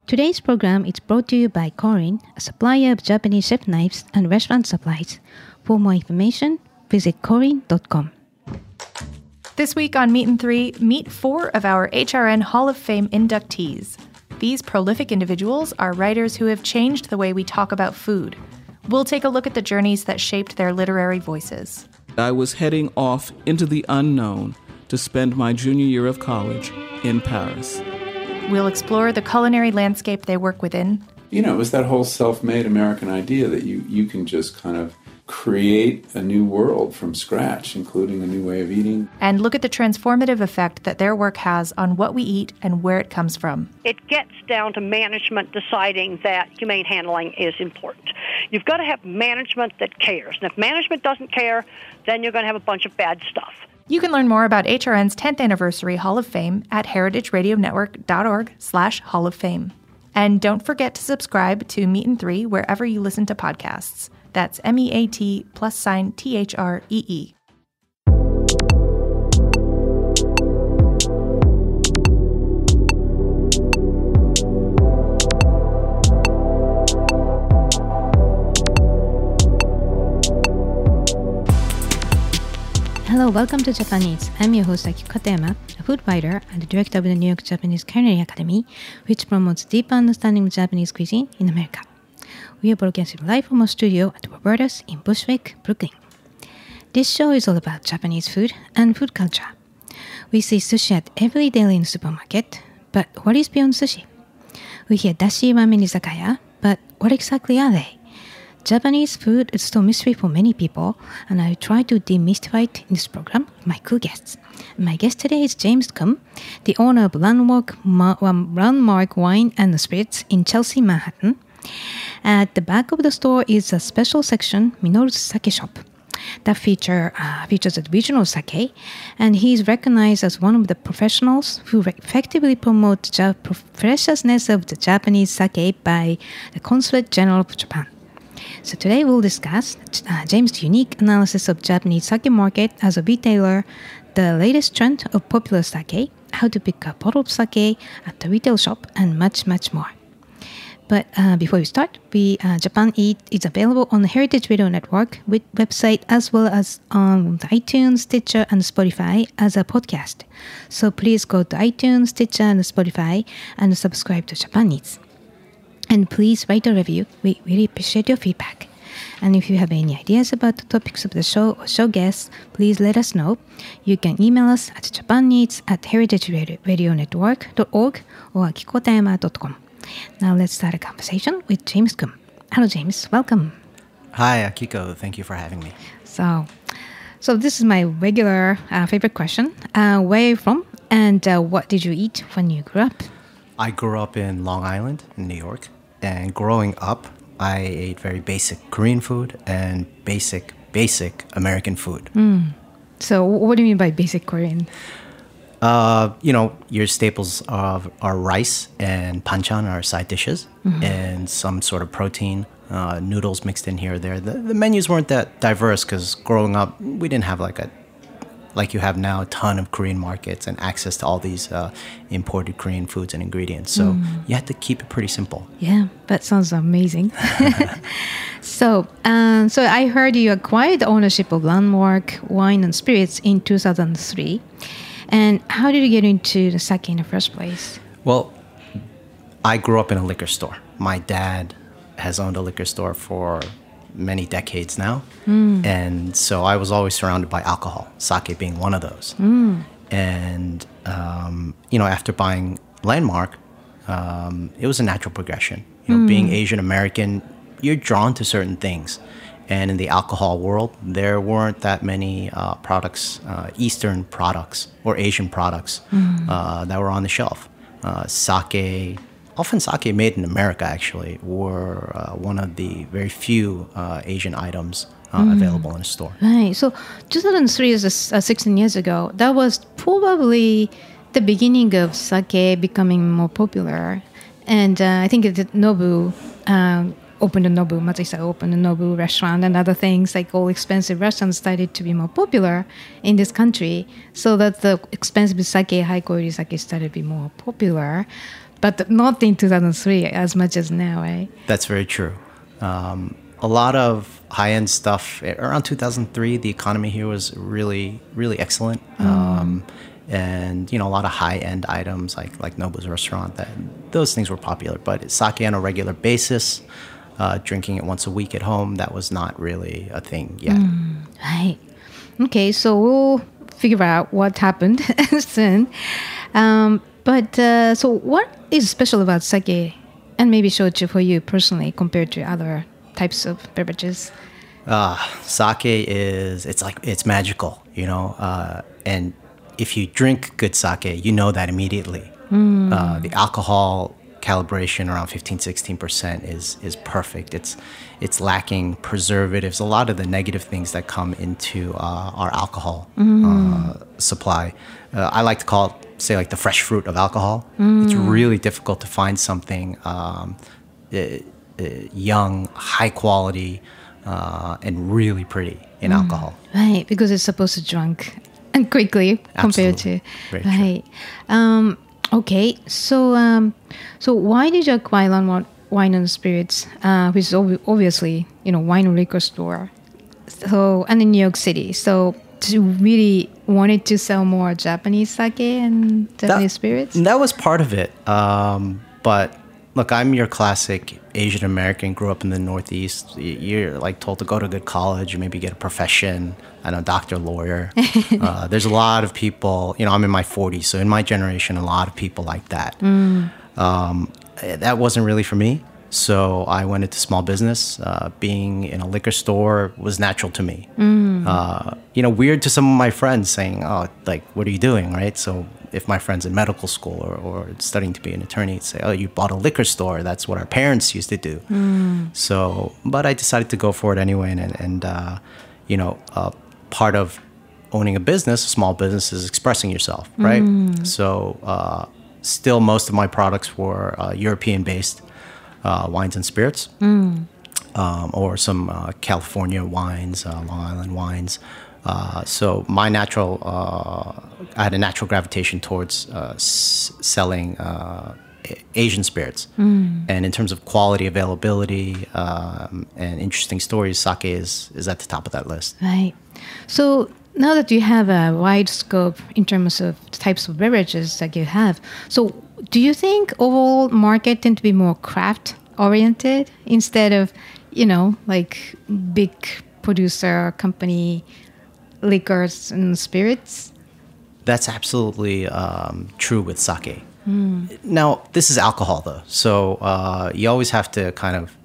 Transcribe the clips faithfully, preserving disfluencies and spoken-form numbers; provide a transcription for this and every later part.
Today's program is brought to you by Korin, a supplier of Japanese chef knives and restaurant supplies. For more information, visit korin dot com. This week on Meet and Three, meet four of our H R N Hall of Fame inductees. These prolific individuals are writers who have changed the way we talk about food. We'll take a look at the journeys that shaped their literary voices. I was heading off into the unknown to spend my junior year of college in Paris. We'll explore the culinary landscape they work within. You know, it was that whole self-made American idea that you, you can just kind of create a new world from scratch, including a new way of eating. And look at the transformative effect that their work has on what we eat and where it comes from. It gets down to management deciding that humane handling is important. You've got to have management that cares. And if management doesn't care, then you're going to have a bunch of bad stuff. You can learn more about H R N's tenth Anniversary Hall of Fame at heritageradionetwork.org slash Hall of Fame. And don't forget to subscribe to Meet and Three wherever you listen to podcasts. That's M E A T plus sign T H R E E. Hello, welcome to Japan Eats. I'm your host Akiko Katayama, a food writer and the director of the New York Japanese Culinary Academy, which promotes deeper understanding of Japanese cuisine in America. We are broadcasting live from our studio at Roberta's in Bushwick, Brooklyn. This show is all about Japanese food and food culture. We see sushi at every deli in the supermarket, but what is beyond sushi? We hear dashi ramen izakaya, but what exactly are they? Japanese food is still a mystery for many people, and I try to demystify it in this program with my cool guests. My guest today is James Kum, the owner of Landmark, Ma- Landmark Wine and Spirits in Chelsea, Manhattan. At the back of the store is a special section, Minoru's Sake Shop, that feature, uh, features a regional sake, and he is recognized as one of the professionals who re- effectively promote the ja- preciousness of the Japanese sake by the Consulate General of Japan. So today we'll discuss uh, James' unique analysis of Japanese sake market as a retailer, the latest trend of popular sake, how to pick a bottle of sake at the retail shop, and much, much more. But uh, before we start, we uh, Japan Eat is available on the Heritage Radio Network with website as well as on iTunes, Stitcher, and Spotify as a podcast. So please go to iTunes, Stitcher, and Spotify and subscribe to Japan Eats. And please write a review. We really appreciate your feedback. And if you have any ideas about the topics of the show or show guests, please let us know. You can email us at japaneats at heritageradionetwork dot org or akikotayama dot com. Now let's start a conversation with James Kum. Hello, James. Welcome. Hi, Akiko. Thank you for having me. So, so this is my regular uh, favorite question. Uh, where are you from, and uh, what did you eat when you grew up? I grew up in Long Island, in New York. And growing up, I ate very basic Korean food and basic, basic American food. Mm. So what do you mean by basic Korean? Uh, you know, your staples of are rice and banchan, are side dishes, mm-hmm. and some sort of protein, uh, noodles mixed in here or there. The, the menus weren't that diverse because growing up, we didn't have like a like you have now, a ton of Korean markets and access to all these uh, imported Korean foods and ingredients. So mm. you had to keep it pretty simple. Yeah, that sounds amazing. so, um, so I heard you acquired the ownership of Landmark Wine and Spirits in two thousand three. And how did you get into the sake in the first place? Well, I grew up in a liquor store. My dad has owned a liquor store for many decades now. Mm. And so I was always surrounded by alcohol, sake being one of those. Mm. And, um, you know, after buying Landmark, um, it was a natural progression. You know, mm. being Asian American, you're drawn to certain things. And in the alcohol world, there weren't that many uh, products, uh, Eastern products or Asian products mm. uh, that were on the shelf. Uh, sake, often sake made in America, actually, were uh, one of the very few uh, Asian items uh, mm. available in a store. Right. So two thousand three is uh, sixteen years ago. That was probably the beginning of sake becoming more popular. And uh, I think that Nobu uh, opened a Nobu, Matsuhisa opened a Nobu restaurant and other things, like all expensive restaurants started to be more popular in this country. So that the expensive sake, high quality sake started to be more popular. but not in two thousand three as much as now, right? That's very true. Um, a lot of high-end stuff around two thousand three. The economy here was really, really excellent, mm. um, and you know, a lot of high-end items like like Nobu's restaurant. That those things were popular, but sake on a regular basis, uh, drinking it once a week at home, that was not really a thing yet. Mm, right. Okay, so we'll figure out what happened soon. Um, but uh, so, what is special about sake and maybe shochu for you personally compared to other types of beverages? Uh, sake is, it's like, it's magical, you know, uh, and if you drink good sake, you know that immediately. Mm. Uh, the alcohol calibration around fifteen, sixteen percent is, is perfect. It's, it's lacking preservatives, a lot of the negative things that come into uh, our alcohol mm. uh, supply. Uh, I like to call it, say, like the fresh fruit of alcohol. Mm. It's really difficult to find something um, it, Uh, young, high quality, uh, and really pretty in mm. alcohol. Right, because it's supposed to drink and quickly compared Absolutely. to Very right. Um, okay, so um, so why did you acquire Landmark Wine and Spirits, uh, which is ob- obviously you know wine and liquor store, so and in New York City? So you really wanted to sell more Japanese sake and Japanese that, spirits? That was part of it, um, but. Look, I'm your classic Asian American, grew up in the Northeast. You're like told to go to a good college, maybe get a profession. I know, doctor, lawyer. uh, there's a lot of people, you know, I'm in my forties, so in my generation, a lot of people like that. Mm. Um, that wasn't really for me. So I went into small business. Uh, being in a liquor store was natural to me. Mm. Uh, you know, weird to some of my friends saying, oh, like, what are you doing, right? So if my friend's in medical school or, or studying to be an attorney, he'd say, oh, you bought a liquor store. That's what our parents used to do. Mm. So, but I decided to go for it anyway. And, and uh, you know, uh, part of owning a business, a small business, is expressing yourself, right? Mm. So uh, still most of my products were uh, European-based. Uh, wines and spirits, mm. um, or some uh, California wines, uh, Long Island wines. Uh, so my natural, uh, I had a natural gravitation towards uh, s- selling uh, Asian spirits. Mm. And in terms of quality, availability, um, and interesting stories, sake is, is at the top of that list. Right. So now that you have a wide scope in terms of types of beverages that you have, so do you think overall market tend to be more craft oriented instead of, you know, like big producer company liquors and spirits? That's absolutely um, true with sake. Mm. Now, this is alcohol though, so uh, you always have to kind of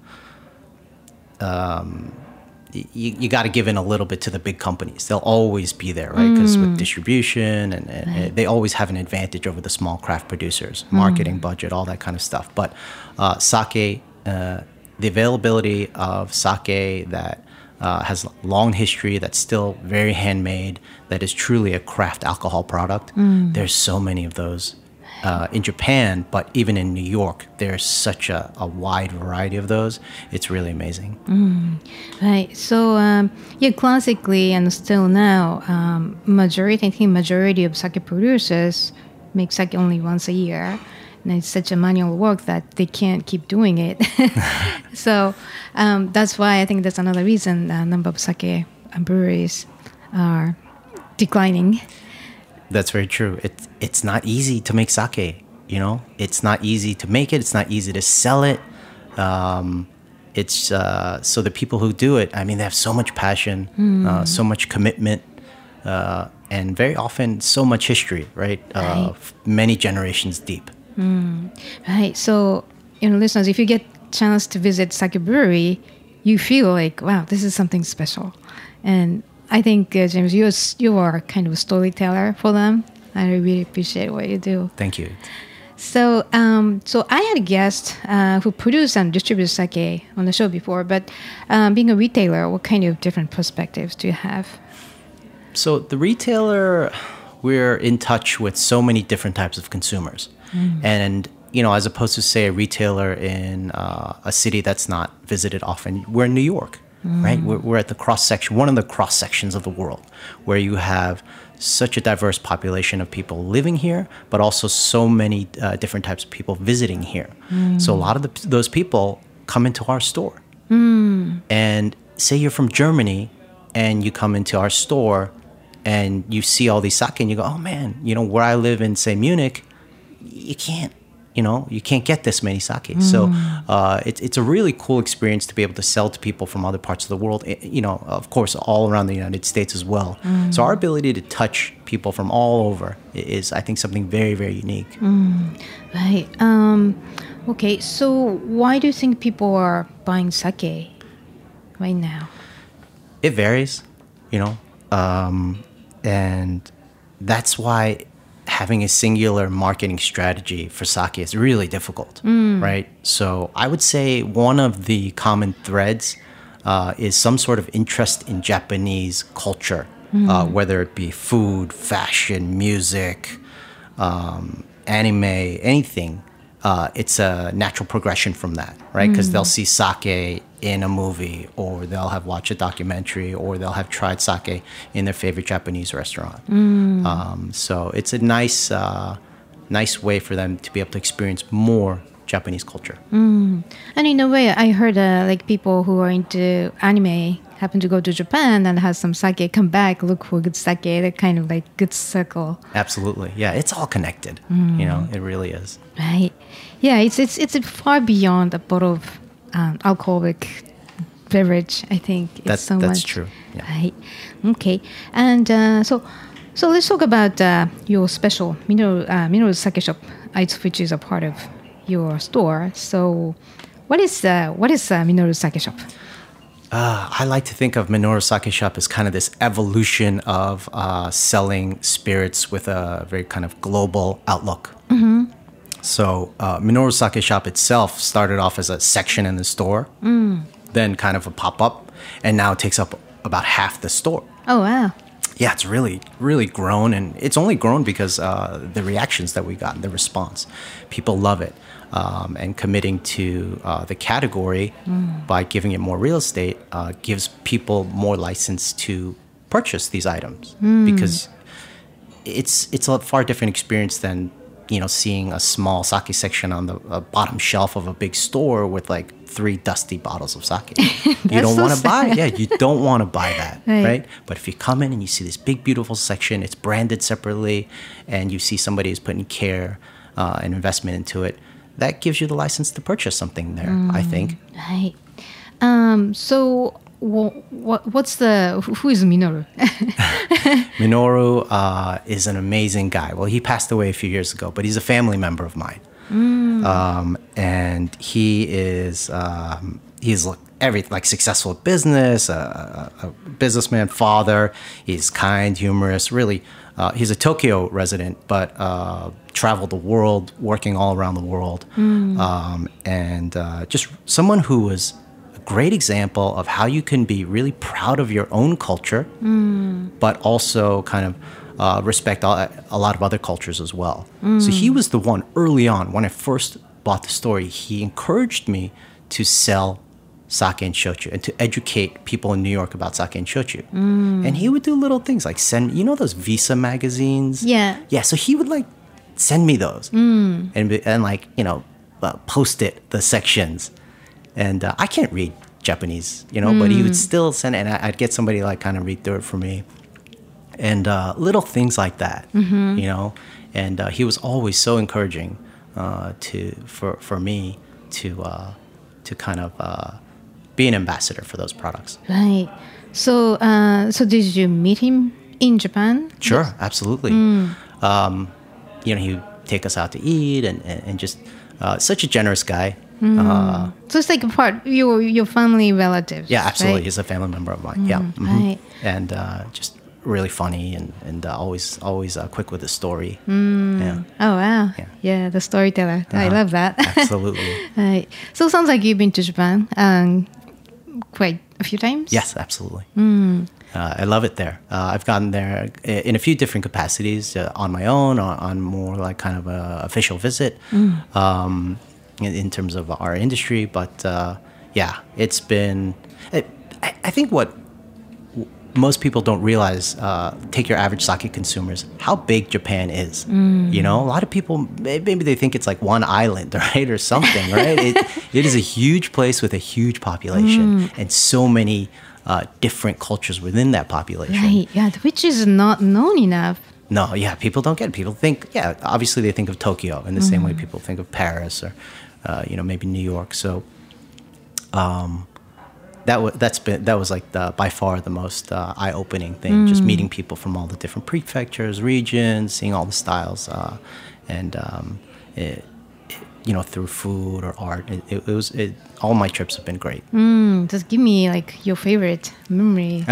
um, you, you got to give in a little bit to the big companies. They'll always be there, right? Because mm. with distribution, and, and right. they always have an advantage over the small craft producers, marketing mm. budget, all that kind of stuff. But uh, sake, uh, the availability of sake that uh, has long history, that's still very handmade, that is truly a craft alcohol product, mm. there's so many of those. Uh, in Japan, but even in New York, there's such a, a wide variety of those. It's really amazing. Mm, right. So, um, yeah, classically and still now, um, majority, I think majority of sake producers make sake only once a year. And it's such a manual work that they can't keep doing it. So um, that's why I think that's another reason the number of sake breweries are declining. That's very true. It, it's not easy to make sake, you know? It's not easy to make it. It's not easy to sell it. Um, it's uh, so the people who do it, I mean, they have so much passion, mm. uh, so much commitment, uh, and very often so much history, right? Uh, right. Many generations deep. Mm. Right. So, you know, listeners, if you get a chance to visit sake brewery, you feel like, wow, this is something special. And I think, uh, James, you're, you are kind of a storyteller for them. I really appreciate what you do. Thank you. So um, so I had a guest uh, who produced and distributed sake on the show before, but um, being a retailer, what kind of different perspectives do you have? So the retailer, we're in touch with so many different types of consumers. Mm. And, you know, as opposed to, say, a retailer in uh, a city that's not visited often, we're in New York. Mm. Right, we're, we're at the cross section, one of the cross sections of the world, where you have such a diverse population of people living here, but also so many uh, different types of people visiting here. Mm. So a lot of the, those people come into our store. Mm. And say you're from Germany and you come into our store and you see all these sake and you go, oh man, you know, where I live in, say, Munich, you can't, you know, you can't get this many sake. Mm. So uh, it, it's a really cool experience to be able to sell to people from other parts of the world, you know, of course, all around the United States as well. Mm. So our ability to touch people from all over is, I think, something very, very unique. Mm. Right. Um, okay, so why do you think people are buying sake right now? It varies, you know, um, and that's why having a singular marketing strategy for sake is really difficult, mm. right? So I would say one of the common threads uh, is some sort of interest in Japanese culture, mm. uh, whether it be food, fashion, music, um, anime, anything. Uh, it's a natural progression from that, right? Because mm. they'll see sake in a movie, or they'll have watched a documentary, or they'll have tried sake in their favorite Japanese restaurant. Mm. Um, so it's a nice, uh, nice way for them to be able to experience more Japanese culture. Mm. And in a way, I heard uh, like people who are into anime happen to go to Japan and have some sake, come back, look for good sake, that kind of like good circle. Absolutely. Yeah, it's all connected. Mm. You know, it really is. Right. Yeah, it's it's it's far beyond a bottle of um, alcoholic beverage, I think. It's that's so that's much. true. Yeah. Right. Okay. And uh, so so let's talk about uh, your special mineral uh, mineral sake shop, which is a part of your store. So what is uh, what is uh, Minoru Sake Shop? Uh, I like to think of Minoru Sake Shop as kind of this evolution of uh, selling spirits with a very kind of global outlook. Mm-hmm. So uh, Minoru Sake Shop itself started off as a section in the store, mm. then kind of a pop-up, and now it takes up about half the store. Oh, wow. Yeah, it's really, really grown, and it's only grown because uh, the reactions that we got, the response. People love it. Um, and committing to uh, the category mm. by giving it more real estate uh, gives people more license to purchase these items mm. because it's it's a far different experience than, you know, seeing a small sake section on the uh, bottom shelf of a big store with like three dusty bottles of sake. You don't so want to buy it. Yeah, you don't want to buy that, right. right? But if you come in and you see this big, beautiful section, it's branded separately, and you see somebody who's putting care uh, and investment into it, that gives you the license to purchase something there, mm, I think. Right. Um, so wh- wh- what's the... Who is Minoru? Minoru uh, is an amazing guy. Well, he passed away a few years ago, but he's a family member of mine. Mm. Um, and he is... Um, he's like, every, like successful business, a, a, a businessman, father. He's kind, humorous, really... Uh, he's a Tokyo resident, but uh, traveled the world, working all around the world. Mm. Um, and uh, just someone who was a great example of how you can be really proud of your own culture, mm. but also kind of uh, respect a, a lot of other cultures as well. Mm. So he was the one early on, when I first bought the store, he encouraged me to sell sake and shochu, and to educate people in New York about sake and shochu. Mm. And he would do little things like send, you know, those Visa magazines? Yeah. Yeah, so he would like send me those mm. and, and like, you know, uh, post it, the sections. And uh, I can't read Japanese, you know, mm. but he would still send it, and I'd get somebody like kind of read through it for me. And uh, little things like that, mm-hmm. you know. And uh, he was always so encouraging uh, to for, for me to, uh, to kind of... Uh, be an ambassador for those products. Right. So, uh, so did you meet him in Japan? Sure, absolutely. Mm. Um, you know, he would take us out to eat, and, and, and just uh, such a generous guy. Mm. Uh, so it's like a part your your family relatives. Yeah, absolutely. Right? He's a family member of mine. Mm, yeah, mm-hmm. Right. And uh, just really funny, and and uh, always always uh, quick with the story. Mm. Yeah. Oh wow. Yeah. yeah, the storyteller. Uh-huh. I love that. Absolutely. Right. So it sounds like you've been to Japan um, quite a few times. Yes, absolutely. Mm. Uh, I love it there. Uh, I've gotten there in a few different capacities, uh, on my own, or on more like kind of a official visit, mm. um, in, in terms of our industry. But uh, yeah, it's been. It, I, I think what most people don't realize, uh, take your average sake consumers, how big Japan is. Mm. You know, a lot of people, maybe they think it's like one island, right? Or something, right? it, it is a huge place with a huge population mm. and so many uh, different cultures within that population. Right, yeah, which is not known enough. No, yeah, people don't get it. People think, yeah, obviously they think of Tokyo in the mm. same way people think of Paris or, uh, you know, maybe New York. So, um... That was that's been that was like the, by far the most uh, eye-opening thing. Mm. Just meeting people from all the different prefectures, regions, seeing all the styles, uh, and um, it, it, you know, through food or art. It, it, it was it, all my trips have been great. Mm, just give me like your favorite memory.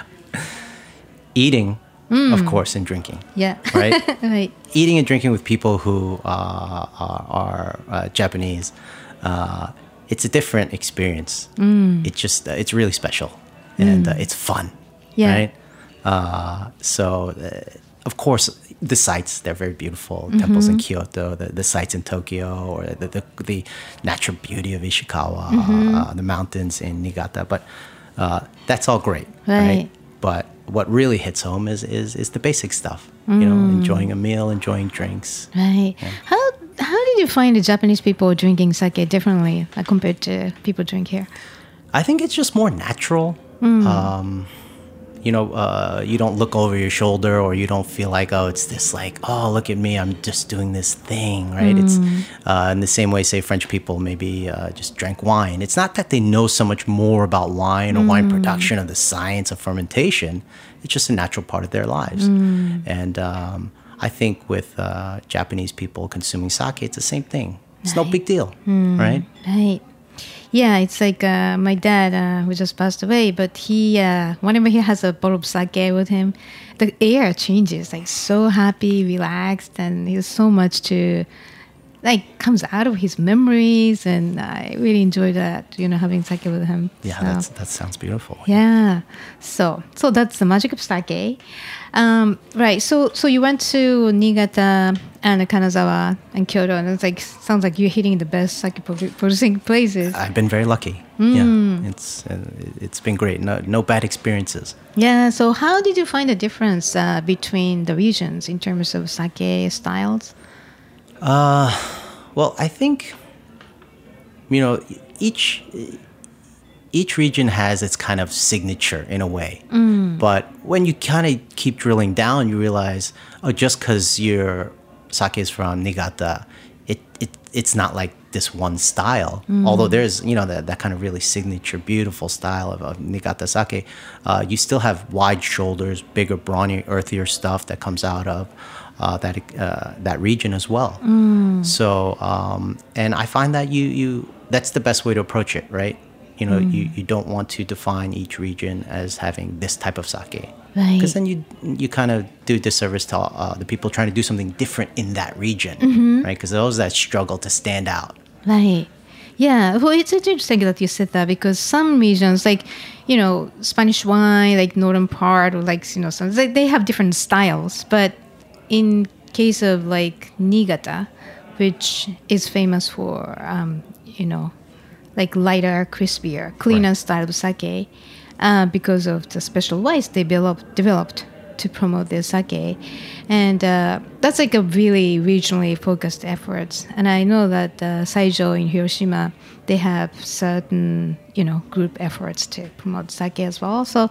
Eating, mm. of course, and drinking. Yeah, right. Right. Eating and drinking with people who uh, are, are uh, Japanese. Uh, It's a different experience. Mm. It's just, uh, it's really special. And mm. uh, it's fun, yeah. right? Uh, so, uh, of course, the sights, they're very beautiful. Mm-hmm. Temples in Kyoto, the, the sights in Tokyo, or the, the, the natural beauty of Ishikawa, mm-hmm. uh, the mountains in Niigata. But uh, that's all great, right. right? But what really hits home is, is, is the basic stuff. Mm. You know, enjoying a meal, enjoying drinks. Right. Yeah. How How did you find the Japanese people drinking sake differently uh, compared to people drink here? I think it's just more natural. Mm. Um, you know, uh, you don't look over your shoulder, or you don't feel like, oh, it's this like, oh, look at me, I'm just doing this thing, right? Mm. It's uh, in the same way, say, French people maybe uh, just drank wine. It's not that they know so much more about wine or mm. wine production or the science of fermentation. It's just a natural part of their lives. Mm. And um, I think with uh, Japanese people consuming sake, it's the same thing. It's right. no big deal, mm. right? Right. Yeah, it's like uh, my dad, uh, who just passed away, but he, uh, whenever he has a bottle of sake with him, the air changes, like so happy, relaxed, and he has so much to, like, comes out of his memories, and I really enjoy that, you know, having sake with him. Yeah, so. that's, that sounds beautiful. Yeah, so so that's the magic of sake. Um, right, so so you went to Niigata and Kanazawa and Kyoto, and it's like sounds like you're hitting the best sake producing places. I've been very lucky. Mm. Yeah, it's uh, it's been great. No no bad experiences. Yeah. So how did you find the difference uh, between the regions in terms of sake styles? Uh, well, I think you know each. Each region has its kind of signature in a way. Mm. But when you kind of keep drilling down, you realize, oh, just because your sake is from Niigata, it, it it's not like this one style. Mm. Although there's, you know, that, that kind of really signature, beautiful style of, of Niigata sake, uh, you still have wide shoulders, bigger, brawny, earthier stuff that comes out of uh, that uh, that region as well. Mm. So, um, and I find that you you that's the best way to approach it, right? You know, mm. you, you don't want to define each region as having this type of sake. Right. Because then you you kind of do disservice to uh, the people trying to do something different in that region, mm-hmm. right? Because those that struggle to stand out. Right. Yeah. Well, it's interesting that you said that, because some regions, like, you know, Spanish wine, like northern part, or like, you know, some, they, they have different styles. But in case of like Niigata, which is famous for, um, you know, like lighter, crispier, cleaner right. style of sake, uh, because of the special rice they developed, developed to promote their sake. And uh, that's like a really regionally focused effort. And I know that uh, Saijo in Hiroshima, they have certain, you know, group efforts to promote sake as well. So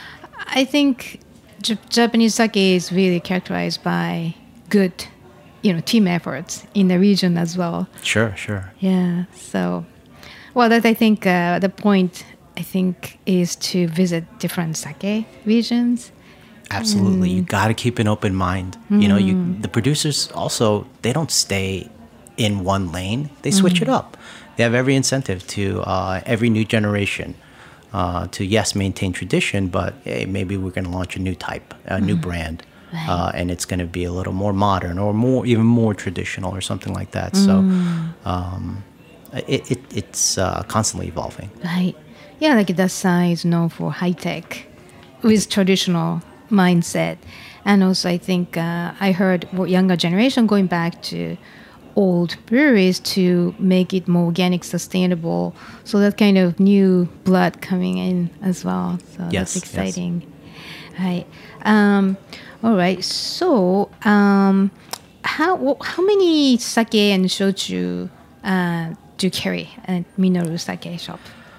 I think J- Japanese sake is really characterized by good, you know, team efforts in the region as well. Sure, sure. Yeah, so... Well, that I think uh, the point, I think, is to visit different sake regions. Absolutely. Mm. You got to keep an open mind. Mm. You know, you the producers also, they don't stay in one lane. They switch mm. it up. They have every incentive to uh, every new generation uh, to, yes, maintain tradition, but hey, maybe we're going to launch a new type, a mm. new brand. Right. Uh, and it's going to be a little more modern or more, even more traditional or something like that. Mm. So, um, It, it it's uh, constantly evolving. Right. Yeah, like Dasai is known for high tech with traditional mindset. And also I think uh, I heard younger generation going back to old breweries to make it more organic, sustainable. So that kind of new blood coming in as well. So yes, that's exciting. Yes. Hi. Um, all right. So, um, how how many sake and shochu uh, do you carry at Minoru Sake Shop?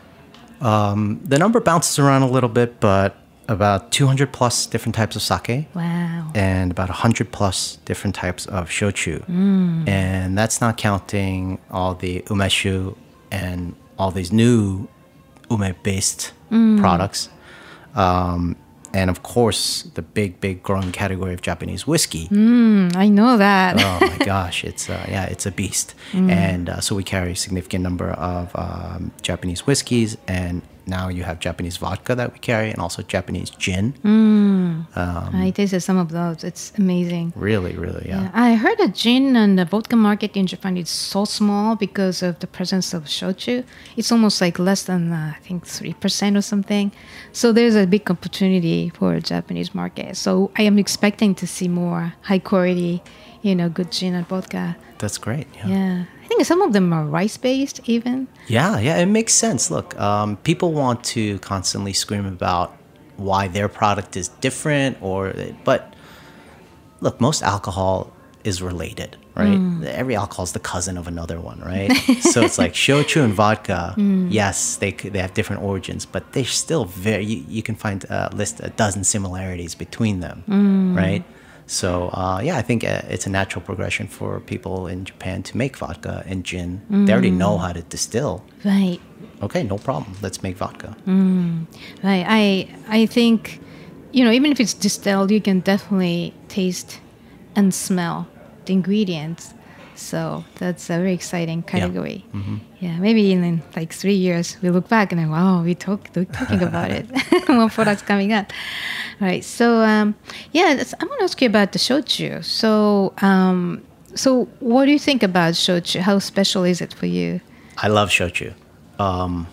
Um, the number bounces around a little bit, but about two hundred plus different types of sake. Wow. And about one hundred plus different types of shochu. Mm. And that's not counting all the umeshu and all these new ume-based Mm. products. Um, and of course, the big, big growing category of Japanese whiskey. Mm, I know that. Oh my gosh, it's uh, yeah, it's a beast. Mm. And uh, so we carry a significant number of um, Japanese whiskeys, and now you have Japanese vodka that we carry, and also Japanese gin. Mm. Um, I tasted some of those. It's amazing. Really, really, yeah. Yeah, I heard the gin and the vodka market in Japan is so small because of the presence of shochu. It's almost like less than, uh, I think, three percent or something. So there's a big opportunity for the Japanese market. So I am expecting to see more high quality, you know, good gin and vodka. That's great. Yeah. Yeah. I think some of them are rice-based even. Yeah, yeah, it makes sense. Look, um, people want to constantly scream about why their product is different, or but look, most alcohol is related, right? Mm. Every alcohol is the cousin of another one, right? So it's like shochu and vodka. Mm. Yes, they they have different origins, but they're still very. You, you can find a list a dozen similarities between them, mm. right? So, uh, yeah, I think uh, it's a natural progression for people in Japan to make vodka and gin. Mm. They already know how to distill. Right. Okay, no problem. Let's make vodka. Mm. Right. I I think, you know, even if it's distilled, you can definitely taste and smell the ingredients. So that's a very exciting category. Yeah, mm-hmm. yeah maybe in, in like three years, we look back and like, wow, we talk, we're talking about it. More products coming up. All right. So, um, yeah, I want to ask you about the shochu. So, um, so what do you think about shochu? How special is it for you? I love shochu. Um,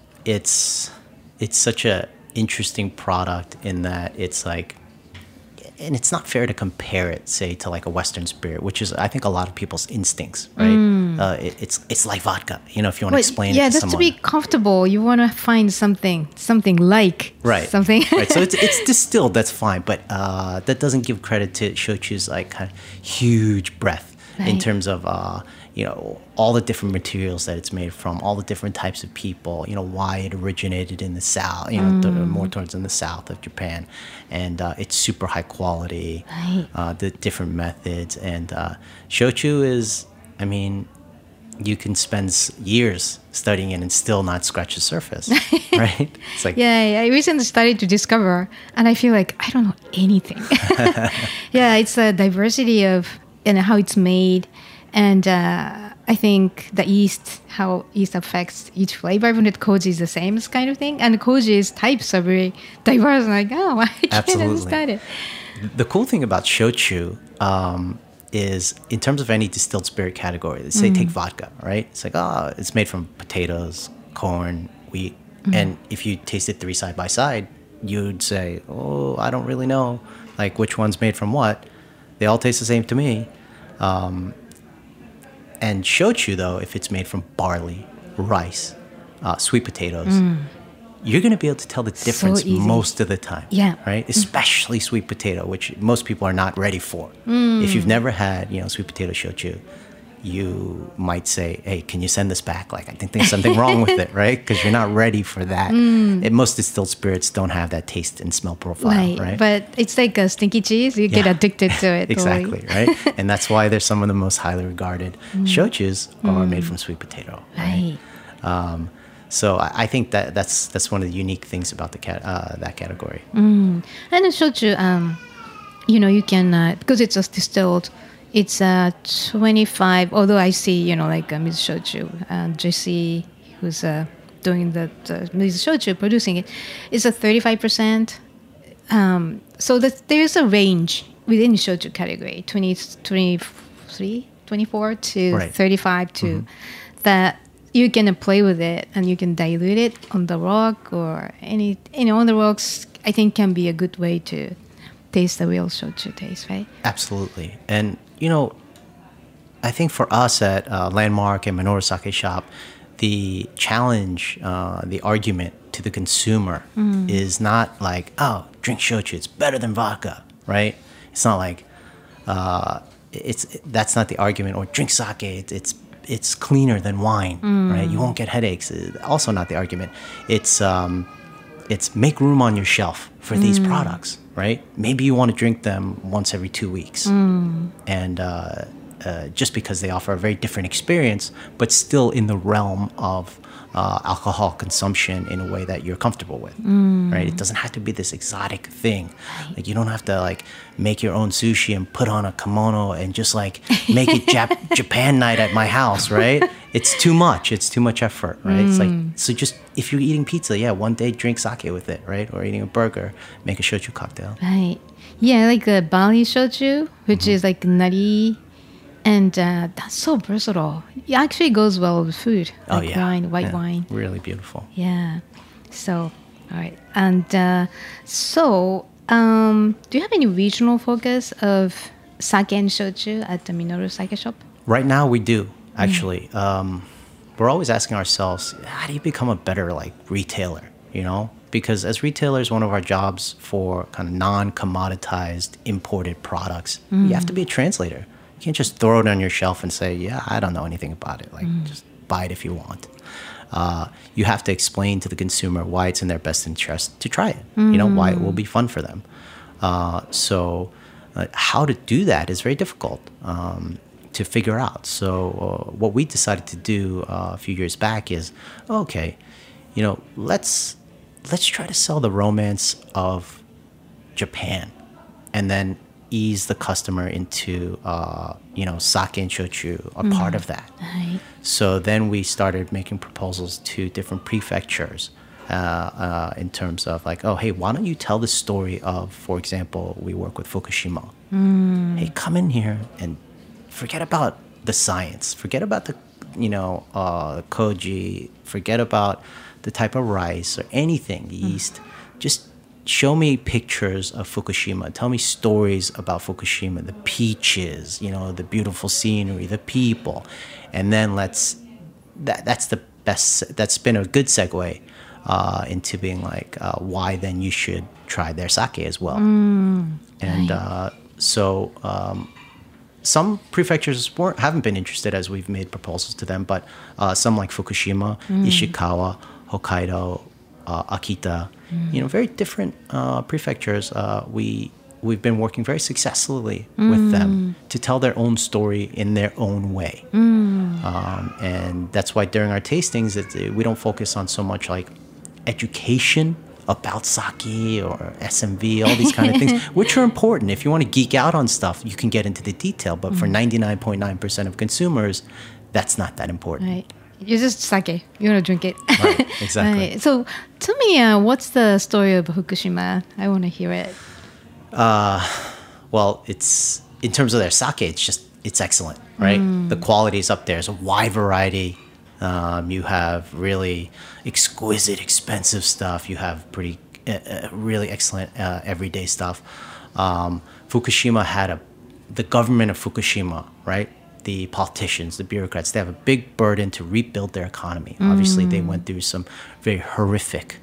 it's it's such a interesting product in that it's like, and it's not fair to compare it, say, to like a Western spirit, which is, I think, a lot of people's instincts, right? Mm. Uh, it, it's it's like vodka, you know, if you want to explain yeah, it to that's someone. To be comfortable. You want to find something, something like right. something. Right. So it's it's distilled. That's fine, but uh, that doesn't give credit to shochu's like kind of huge breadth right. in terms of uh, you know, all the different materials that it's made from, all the different types of people, you know, why it originated in the south, you know, mm. th- more towards in the south of Japan. And uh, it's super high quality, right. uh, the different methods. And uh, shochu is, I mean, you can spend years studying it and still not scratch the surface, right? It's like, yeah, I recently started to discover, and I feel like I don't know anything. Yeah, it's a diversity of, you know, how it's made. And uh, I think the yeast, how yeast affects each flavor, even if koji is the same kind of thing. And koji's types are very diverse. I'm like, oh, I can't Absolutely. understand it. The cool thing about shochu um, is, in terms of any distilled spirit category, let's say mm. take vodka, right? It's like, oh, it's made from potatoes, corn, wheat. Mm. And if you taste it three side by side, you'd say, oh, I don't really know, like, which one's made from what. They all taste the same to me. Um, And shochu, though, if it's made from barley, rice, uh, sweet potatoes, mm. you're going to be able to tell the difference so most of the time. Yeah. Right? Especially mm. sweet potato, which most people are not ready for. Mm. If you've never had, you know, sweet potato shochu, you might say, hey, can you send this back? Like, I think there's something wrong with it, right? Because you're not ready for that. Mm. And most distilled spirits don't have that taste and smell profile, right? right? But it's like a stinky cheese. You yeah. get addicted to it. Exactly, right? And that's why there's some of the most highly regarded mm. shochus are mm. made from sweet potato, right? right. Um, so I, I think that that's that's one of the unique things about the cat uh, that category. Mm. And in shochu, um, you know, you can, uh, because it's just distilled, it's uh, twenty-five, although I see, you know, like uh, Miz Shochu, uh, Jesse, who's uh, doing the, the Miz Shochu, producing it, it's a thirty-five percent. Um, so that there's a range within the Shochu category, twenty, twenty-three, twenty-four to right. thirty-five to mm-hmm. that you can uh, play with it and you can dilute it on the rock or any, you know, on the rocks, I think can be a good way to taste the real shochu taste, right? Absolutely. And, you know, I think for us at uh, Landmark and Minoru Sake Shop, the challenge, uh, the argument to the consumer mm. is not like, oh, drink shochu. It's better than vodka, right? It's not like uh, it's that's not the argument. Or drink sake. It's it's, it's cleaner than wine, mm. right? You won't get headaches. Also not the argument. It's um, it's make room on your shelf for these mm. products, right? Maybe you want to drink them once every two weeks, mm. and uh, uh, just because they offer a very different experience, but still in the realm of Uh, alcohol consumption in a way that you're comfortable with, mm. right? It doesn't have to be this exotic thing. Like you don't have to like make your own sushi and put on a kimono and just like make it Jap- Japan night at my house, right? It's too much. It's too much effort, right? Mm. It's like, so just if you're eating pizza, yeah, one day drink sake with it, right? Or eating a burger, make a shochu cocktail. Right. Yeah, like the barley shochu, which mm-hmm. is like nari. And uh, that's so versatile. It actually goes well with food. Like oh, yeah. wine, white yeah. wine. Really beautiful. Yeah. So, all right. And uh, so, um, do you have any regional focus of sake and shochu at the Minoru Sake Shop? Right now, we do, actually. Mm. Um, we're always asking ourselves, how do you become a better like retailer, you know? Because as retailers, one of our jobs for kind of non-commoditized imported products, mm. you have to be a translator. You can't just throw it on your shelf and say, yeah, I don't know anything about it. Like, mm. just buy it if you want. Uh, you have to explain to the consumer why it's in their best interest to try it, mm. you know, why it will be fun for them. Uh, so uh, how to do that is very difficult um, to figure out. So uh, what we decided to do uh, a few years back is, okay, you know, let's let's try to sell the romance of Japan and then ease the customer into, uh, you know, sake and shochu, a mm. part of that. Right. So then we started making proposals to different prefectures uh, uh, in terms of like, oh, hey, why don't you tell the story of, for example, we work with Fukushima. Mm. Hey, come in here and forget about the science. Forget about the, you know, uh, koji. Forget about the type of rice or anything, yeast. Mm. Just show me pictures of Fukushima. Tell me stories about Fukushima, the peaches, you know, the beautiful scenery, the people. And then let's, that that's the best, that's been a good segue uh, into being like, uh, why then you should try their sake as well. Mm, and right. uh, so um, some prefectures weren't, haven't been interested as we've made proposals to them, but uh, some like Fukushima, mm. Ishikawa, Hokkaido, uh, Akita, mm. you know, very different uh, prefectures. Uh, we we've been working very successfully mm. with them to tell their own story in their own way, mm. um, and that's why during our tastings, it, we don't focus on so much like education about sake or S M V, all these kind of things, which are important. If you want to geek out on stuff, you can get into the detail. But mm. for ninety-nine point nine percent of consumers, that's not that important. Right. You're just sake. You want to drink it. Right, exactly. Right. So tell me, uh, what's the story of Fukushima? I want to hear it. Uh, well, it's in terms of their sake, it's just, it's excellent, right? Mm. The quality is up there. There's a wide variety. Um, you have really exquisite, expensive stuff. You have pretty, uh, really excellent uh, everyday stuff. Um, Fukushima had a, the government of Fukushima, right? The politicians, the bureaucrats, they have a big burden to rebuild their economy. Mm. Obviously, they went through some very horrific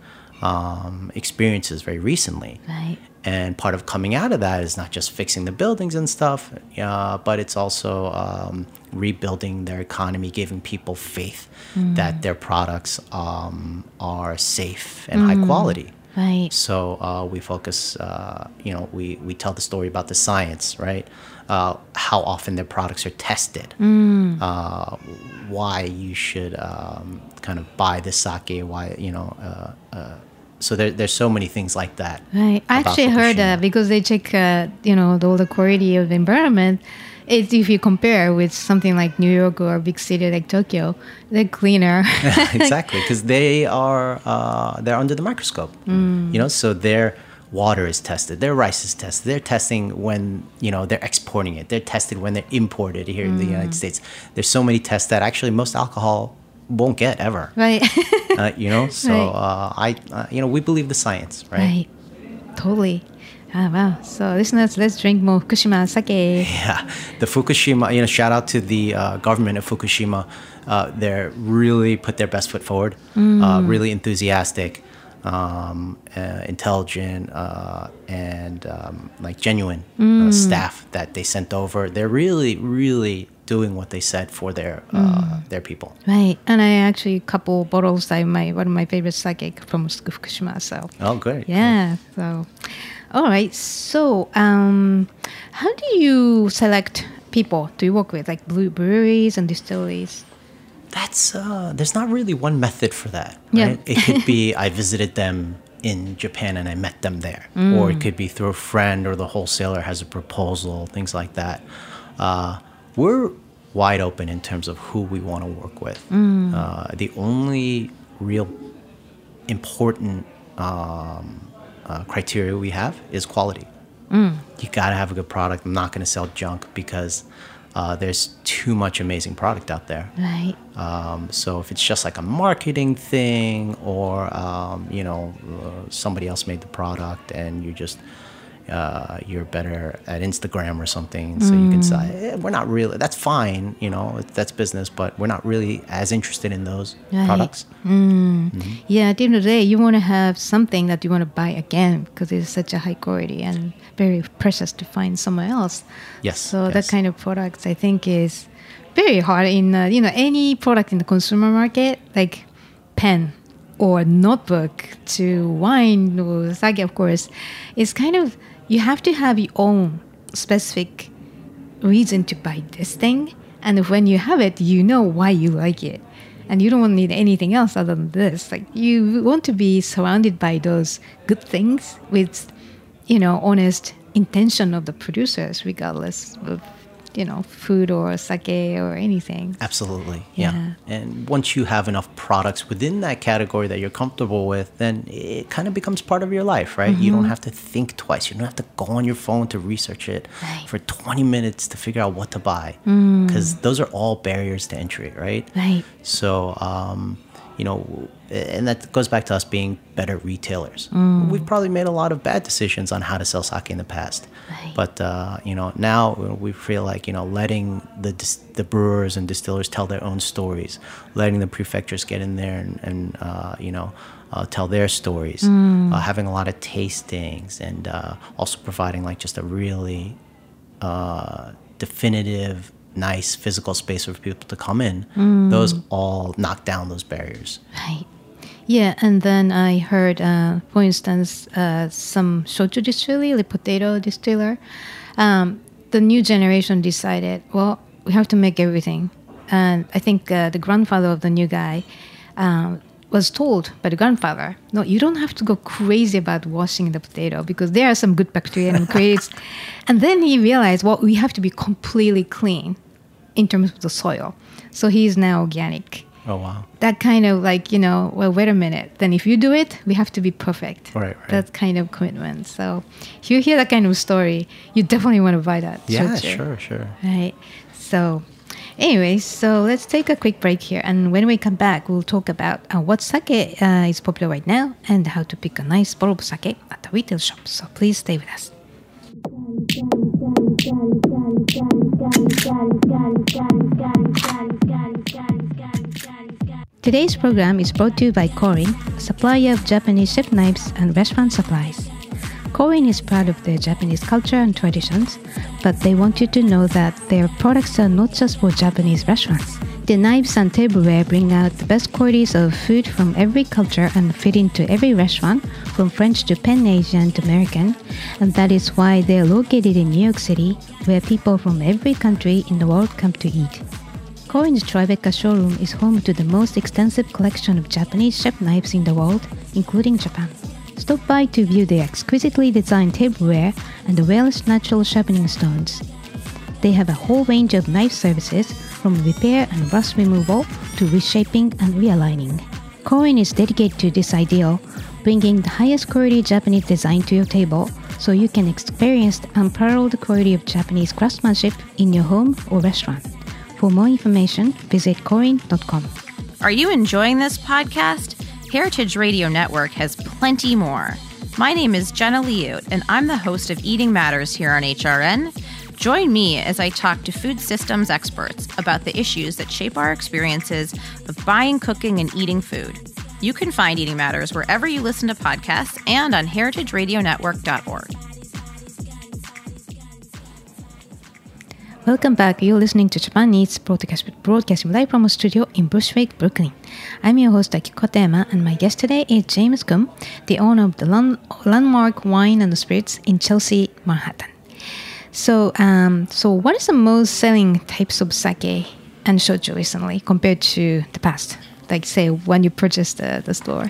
um, experiences very recently. Right. And part of coming out of that is not just fixing the buildings and stuff, uh, but it's also um, rebuilding their economy, giving people faith mm. that their products um, are safe and mm. high quality. Right. So uh, we focus, uh, you know, we, we tell the story about the science, right? Uh, how often their products are tested, mm. uh, why you should um, kind of buy the sake, why, you know, uh, uh, so there, there's so many things like that. Right. I actually Fukushima. heard that because they check, uh, you know, the, all the quality of the environment. It's, if you compare with something like New York or a big city like Tokyo, they're cleaner. Exactly, because they are uh, they're under the microscope. Mm. You know, so their water is tested, their rice is tested. They're testing when, you know, they're exporting it. They're tested when they're imported here mm. in the United States. There's so many tests that actually most alcohol won't get ever. Right. uh, you know, so right. uh, I, uh, you know, we believe the science, right? Right. Totally. Ah, wow. So listeners, let's drink more Fukushima sake. Yeah. The Fukushima, you know, shout out to the uh, government of Fukushima. Uh, they're really put their best foot forward, mm. uh, really enthusiastic. um, uh, intelligent, uh, and um, like genuine mm. uh, staff that they sent over. They're really, really doing what they said for their uh, mm. their people. Right, and I actually a couple bottles. I my one of my favorite sake from Fukushima. So oh, great. Yeah. Great. So, all right. So, um, how do you select people do you work with, like breweries and distilleries? That's uh, there's not really one method for that. Yeah. Right? It could be I visited them in Japan and I met them there, mm. or it could be through a friend or the wholesaler has a proposal, things like that. Uh, we're wide open in terms of who we want to work with. Mm. Uh, the only real important um, uh, criteria we have is quality. Mm. You got to have a good product. I'm not going to sell junk because uh, there's too much amazing product out there. Right. Um, so if it's just like a marketing thing, or um, you know, uh, somebody else made the product and you just uh, you're better at Instagram or something, so mm. you can say eh, we're not really. That's fine, you know, that's business, but we're not really as interested in those right. products. Mm. Mm-hmm. Yeah, at the end of the day, you want to have something that you want to buy again because it's such a high quality and very precious to find somewhere else. Yes. So yes. that kind of products, I think, is very hard in uh, you know any product in the consumer market, like pen or notebook to wine or sake, of course, is kind of you have to have your own specific reason to buy this thing, and when you have it, you know why you like it, and you don't need anything else other than this. Like you want to be surrounded by those good things with, you know, honest intention of the producers, regardless of, you know, food or sake or anything. Absolutely, yeah. yeah. And once you have enough products within that category that you're comfortable with, then it kind of becomes part of your life, right? Mm-hmm. You don't have to think twice. You don't have to go on your phone to research it right. for twenty minutes to figure out what to buy, because mm. those are all barriers to entry, right? Right. So, um, you know, and that goes back to us being better retailers. Mm. We've probably made a lot of bad decisions on how to sell sake in the past. Right. But, uh, you know, now we feel like, you know, letting the the brewers and distillers tell their own stories, letting the prefectures get in there and, and uh, you know, uh, tell their stories, mm. uh, having a lot of tastings, and uh, also providing like just a really uh, definitive, nice physical space for people to come in. Mm. Those all knock down those barriers. Right. Yeah, and then I heard, uh, for instance, uh, some shochu distillery, the potato distiller, um, the new generation decided, well, we have to make everything. And I think uh, the grandfather of the new guy um, was told by the grandfather, no, you don't have to go crazy about washing the potato because there are some good bacteria and creates. And then he realized, well, we have to be completely clean in terms of the soil. So he is now organic. Oh, wow. That kind of like, you know, well, wait a minute. Then if you do it, we have to be perfect. Right, right. That kind of commitment. So if you hear that kind of story, you definitely want to buy that. Yeah, shochu. sure, sure. Right. So anyway, so let's take a quick break here. And when we come back, we'll talk about uh, what sake uh, is popular right now and how to pick a nice bottle of sake at the retail shop. So please stay with us. Today's program is brought to you by Korin, a supplier of Japanese chef knives and restaurant supplies. Korin is proud of their Japanese culture and traditions, but they want you to know that their products are not just for Japanese restaurants. Their knives and tableware bring out the best qualities of food from every culture and fit into every restaurant, from French to Pan-Asian to American, and that is why they are located in New York City, where people from every country in the world come to eat. Korin's Tribeca showroom is home to the most extensive collection of Japanese chef knives in the world, including Japan. Stop by to view their exquisitely designed tableware and the rarest natural sharpening stones. They have a whole range of knife services, from repair and rust removal to reshaping and realigning. Korin is dedicated to this ideal, bringing the highest quality Japanese design to your table so you can experience the unparalleled quality of Japanese craftsmanship in your home or restaurant. For more information, visit korin dot com. Are you enjoying this podcast? Heritage Radio Network has plenty more. My name is Jenna Liut, and I'm the host of Eating Matters here on H R N. Join me as I talk to food systems experts about the issues that shape our experiences of buying, cooking, and eating food. You can find Eating Matters wherever you listen to podcasts and on heritage radio network dot org. Welcome back. You're listening to Japan Eats, broadcast, broadcasting live from a studio in Bushwick, Brooklyn. I'm your host, Akiko Katayama, and my guest today is James Kum, the owner of the Land- Landmark Wine and Spirits in Chelsea, Manhattan. So, um, so what is the most selling types of sake and shochu recently compared to the past? Like, say, when you purchased the, the store?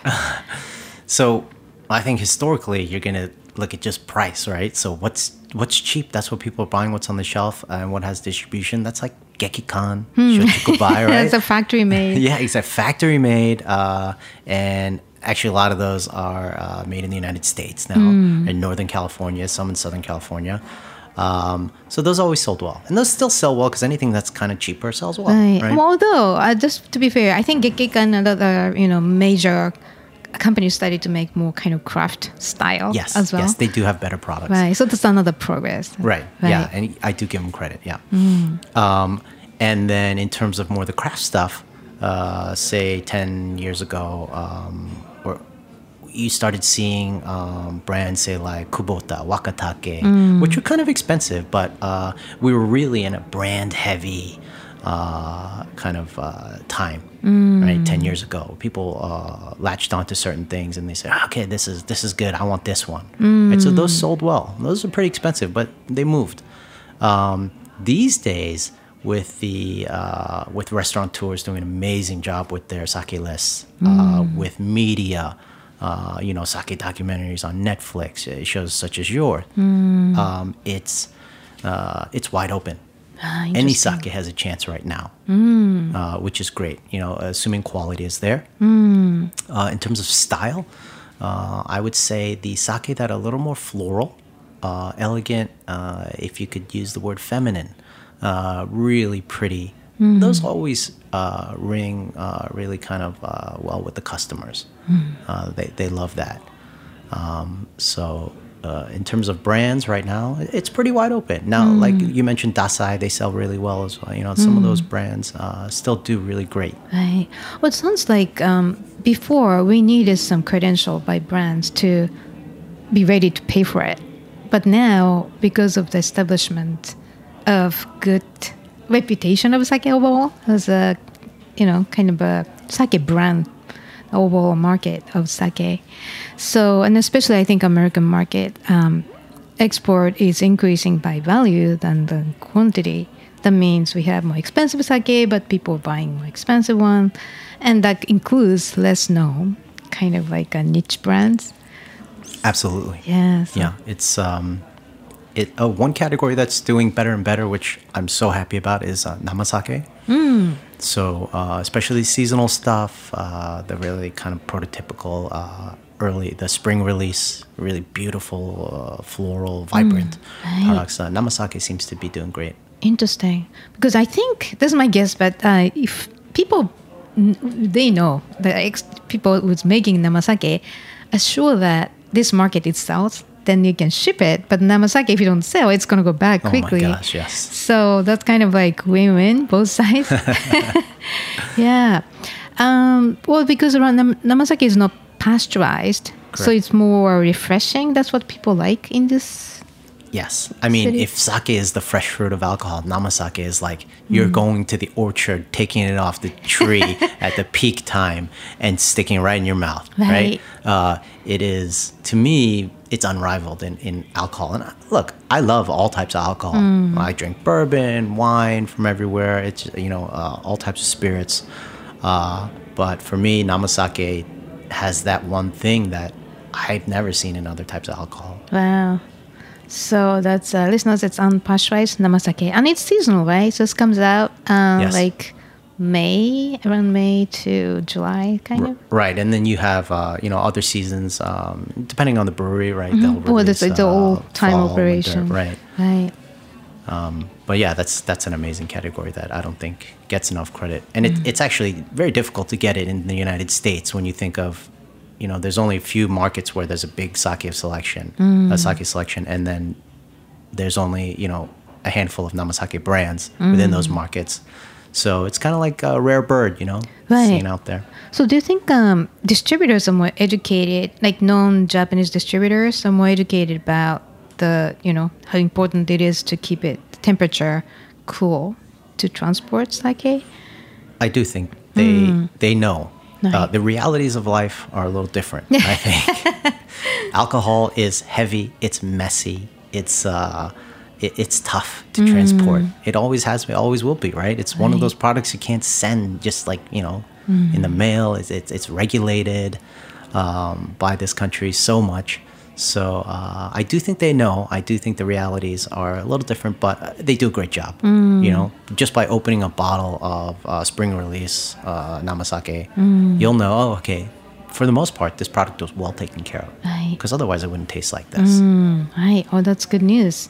So, I think historically, you're going to look at just price, right? So, what's what's cheap? That's what people are buying, what's on the shelf, and what has distribution. That's like Gekikan, hmm. Shochukubai, right? It's a factory made. Yeah, it's a factory made. Uh, and actually, a lot of those are uh, made in the United States now, mm. in Northern California, some in Southern California. Um, so those always sold well, and those still sell well because anything that's kind of cheaper sells well. Right. Right? Well, although uh, just to be fair, I think Gekikan and other you know major companies started to make more kind of craft style yes, as well. Yes, they do have better products. Right. So that's another progress. Right. right. Yeah, and I do give them credit. Yeah. Mm. Um, and then in terms of more the craft stuff, uh, say ten years ago, um, or you started seeing um, brands say like Kubota, Wakatake, mm. which were kind of expensive, but uh, we were really in a brand heavy uh, kind of uh, time, mm. right? Ten years ago, people uh, latched onto certain things and they said, okay, this is this is good. I want this one. Mm. Right? So those sold well. Those are pretty expensive, but they moved. Um, these days, with the uh, with restaurateurs doing an amazing job with their sake lists, mm. uh, with media. Uh, you know, sake documentaries on Netflix, uh, shows such as yours. Mm. Um, it's uh, it's wide open. Ah, Any sake has a chance right now, mm. uh, which is great. You know, assuming quality is there. Mm. Uh, in terms of style, uh, I would say the sake that are a little more floral, uh, elegant. Uh, if you could use the word feminine, uh, really pretty. Mm. Those always uh, ring uh, really kind of uh, well with the customers. Mm. Uh, they they love that. Um, so uh, in terms of brands right now, it's pretty wide open. Now, mm. like you mentioned, Dasai, they sell really well as well. You know, some mm. of those brands uh, still do really great. Right. Well, it sounds like um, before we needed some credential by brands to be ready to pay for it. But now, because of the establishment of good reputation of sake overall as a, you know, kind of a sake brand, overall market of sake. So, and especially I think American market, um, export is increasing by value than the quantity. That means we have more expensive sake, but people are buying more expensive one. And that includes less known, kind of like a niche brands. Absolutely. Yeah. So. Yeah. It's, um, It, uh, one category that's doing better and better, which I'm so happy about, is uh, namasake. Mm. So, uh, especially seasonal stuff, uh, the really kind of prototypical uh, early, the spring release, really beautiful, uh, floral, vibrant mm. right. products. Uh, namasake seems to be doing great. Interesting. Because I think, this is my guess, but uh, if people, they know, the ex- people who's making namasake are sure that this market itself, then you can ship it. But namasake, if you don't sell, it's going to go back quickly. Oh my gosh, yes. So that's kind of like win-win, both sides. Yeah. Um, well, because nam- namasake is not pasteurized, correct. So it's more refreshing. That's what people like in this. Yes. I mean, city. If sake is the fresh fruit of alcohol, namasake is like you're mm. going to the orchard, taking it off the tree at the peak time and sticking it right in your mouth, right? right? Uh, it is, to me, it's unrivaled in, in alcohol. And look, I love all types of alcohol. Mm. I drink bourbon, wine from everywhere. It's, you know, uh, all types of spirits. Uh, but for me, namasake has that one thing that I've never seen in other types of alcohol. Wow. So that's, uh, listeners, it's unpasteurized namasake. And it's seasonal, right? So it comes out uh, yes. like May, around May to July, kind R- of. Right. And then you have, uh, you know, other seasons, um, depending on the brewery, right? Mm-hmm. They'll Well, release, it's the uh, all-time fall, operation. winter, right. Right. Um, but yeah, that's that's an amazing category that I don't think gets enough credit. And mm. it, it's actually very difficult to get it in the United States when you think of, you know, there's only a few markets where there's a big sake selection, mm. a sake selection, and then there's only, you know, a handful of namasake brands mm. within those markets. So it's kind of like a rare bird, you know, Right. seen out there. So do you think um, distributors are more educated, like non-Japanese distributors are more educated about the, you know, how important it is to keep it temperature cool to transport sake? I do think they Mm. they know. Uh, Right. the realities of life are a little different, I think. Alcohol is heavy, it's messy, it's uh, it, it's tough to transport. It always has been, always will be, right? It's one of Mm. Right. those products you can't send just like, you know, Mm. in the mail. It's, it's, it's regulated um, by this country so much. So uh, I do think they know. I do think the realities are a little different, but uh, they do a great job. Mm. You know, just by opening a bottle of uh, spring release uh, namasake, Mm. you'll know, oh, okay, for the most part, this product was well taken care of. Right. Because otherwise it wouldn't taste like this. Mm, right. Oh, that's good news.